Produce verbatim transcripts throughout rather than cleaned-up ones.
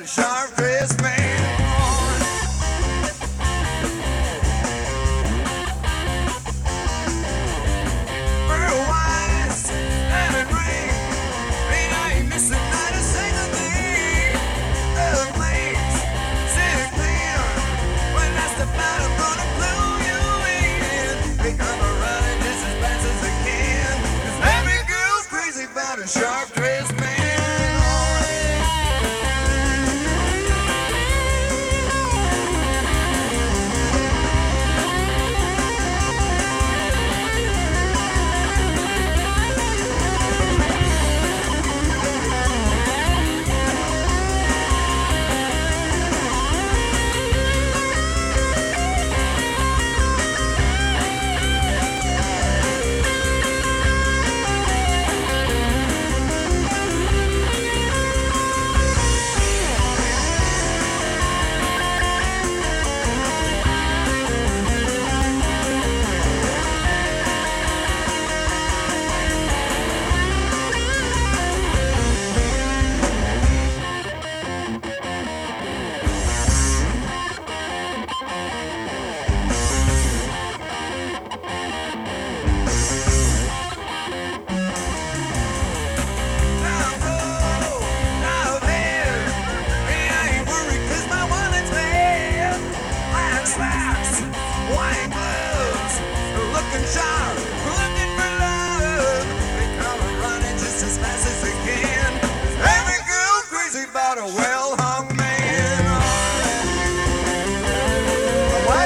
about a sharp-dressed man. Pearl whites, diamond ring, ain't I ain't missing not a single thing. The flames, sit clear, when that's the part I'm gonna blow you in. They come running just as fast as they can, 'cause every girl's crazy about a sharp-dressed man. About a well-hung man. What?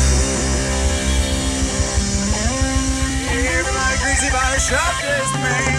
Crazy about a sharp-dressed man.